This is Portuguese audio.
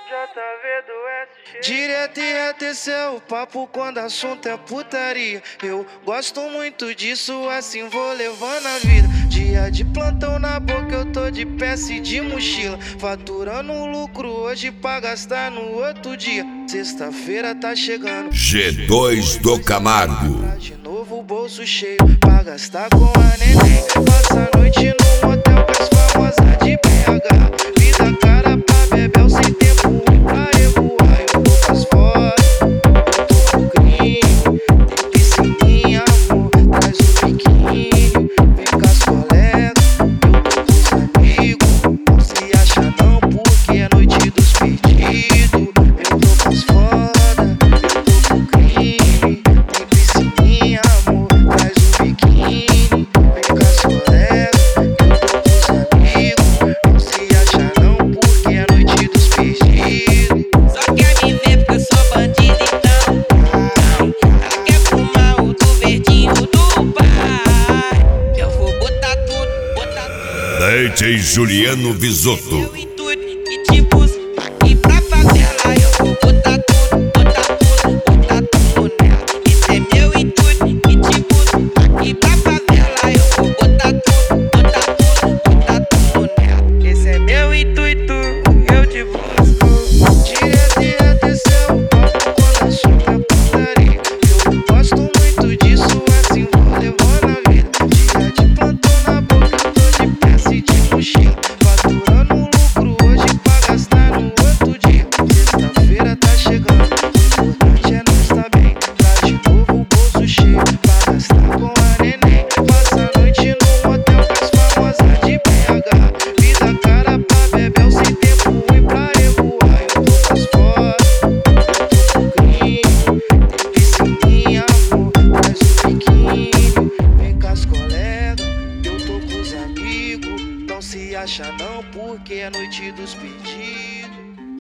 Direto e reto, esse é o papo quando assunto é putaria. Eu gosto muito disso, assim vou levando a vida. Dia de plantão na boca, eu tô de peça e de mochila, faturando lucro hoje pra gastar no outro dia. Sexta-feira tá chegando, G2 do Camargo. de novo bolso cheio pra gastar com a neném. Passa a noite no motel com as famosas de BH. Vida cara pra bebel sem tempo ruim pra revoar. Eu tô com as fotos, eu tô com crime. Tem piscininha, amor, traz o biquíni. Vem com as colegas, eu tô com os amigos. Não se acha não porque é noite dos pedidos. Eu tô com as fodas, eu tô com crime. Tem piscininha, amor, traz o biquíni. Vem com as colegas, eu tô com os amigos. Não se acha não porque é noite dos pedidos. Só quer me ver porque eu sou bandido então. Ela quer fumar o do verdinho do pai. Eu vou botar tudo, botar tudo. DJ Juliano Visotto. Meu intuito e te busco e pra favela eu vou botar tudo, botar tudo, botar tudo nela. Esse é meu intuito e te busco e pra favela eu vou botar tudo, botar tudo, botar tudo nela. Esse é meu intuito, eu te busco. Direto e reto, esse é o papo quando assunto é putaria. Eu gosto muito disso, assim vou levando a vida. Dia de plantão na boca, eu tô de peça e de mochila, faturando lucro hoje pra gastar no outro dia. Sexta-feira tá chegando, o importante é não estar bem. Tá de novo o bolso cheio pra gastar com a neném. Passa a noite no motel com as famosas de BH. Vida cara pra bebel sem tempo ruim pra revoar. Eu tô com as fotos, eu tô com crime. Tem piscininha, amor, traz o biquíni. Vem com as colegas, eu tô com os amigos. Não se acha não porque é noite dos pedidos.